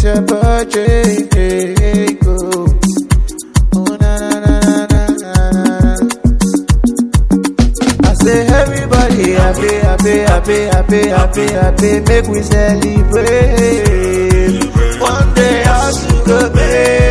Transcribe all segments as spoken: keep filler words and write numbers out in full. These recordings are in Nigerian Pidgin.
your birthday. Oh, oh na na na na na na. I say everybody happy, happy, happy, happy, happy, happy. Make we celebrate. One day I'll go pay.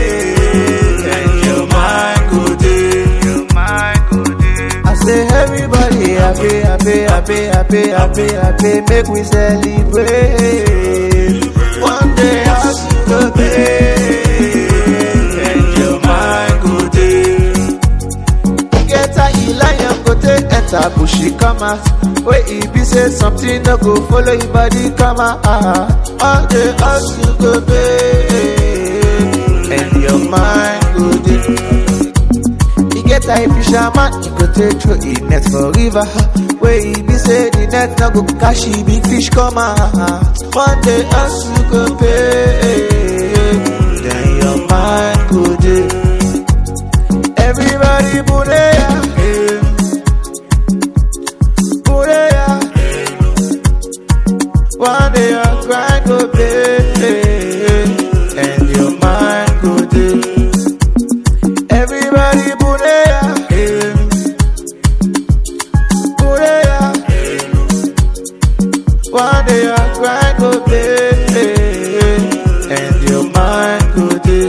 Say everybody happy, happy, happy, happy, happy, happy. Make we celebrate. One day I'll go pay. And your mind go day. Get a lion go take enter bushy come out. Where he be say something no go follow your body come out. One day I'll go pay. And your mind go day. Get a fisherman, he go take through the net for river. Where he be say the net no go catch the big fish come out. One day us you go pay, then your mind go day. Everybody put it out, put it out. One day your grind go pay, and your mind go day. Everybody put it. One day your grind go pay, and your mind go day.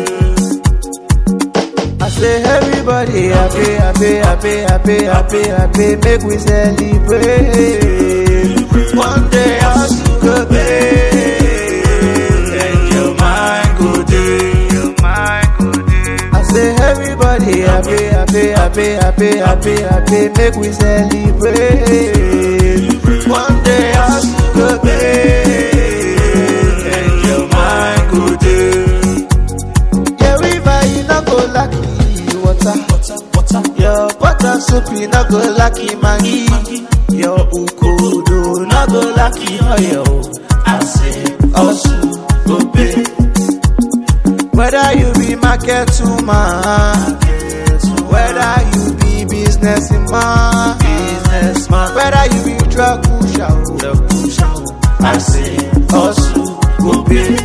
I say everybody happy, happy, happy, happy, happy, happy. Make we celebrate. One day I'll go pay, and your mind go day. Your mind go day. I say everybody happy, happy, happy, happy, happy, happy. Make we celebrate. One day I'll go pay, and your mind go day. Yeah, river you no go lucky water, water, water. Your butter soup you no go lucky Maggi. Your ukodo no go lucky oil. I say also go pay. Whether you be market woman, whether you be businessman, businessman, whether you be drug pusher, I say also go pay.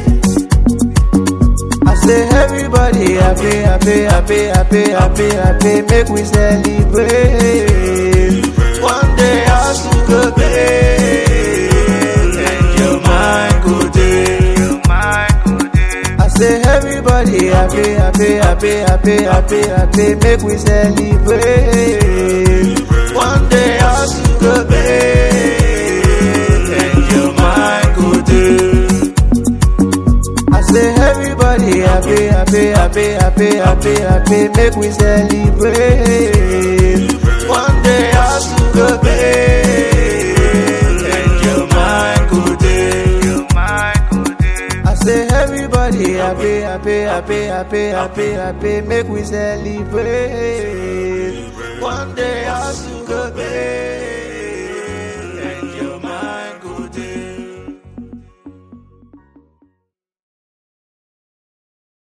I say everybody happy, happy, happy, happy, happy, happy. Make we celebrate. One day I'll go pay, and your mind go day. Your mind go day. I say everybody happy, happy, happy, happy, happy, happy. Make we celebrate. One day I'll go pay. Everybody happy, happy, happy, happy, happy, happy. Make we celebrate. One day I'll go pay, and your mind go day. Your mind go day. I say everybody happy, happy, happy, happy, happy, happy. Make we celebrate. One day I'll go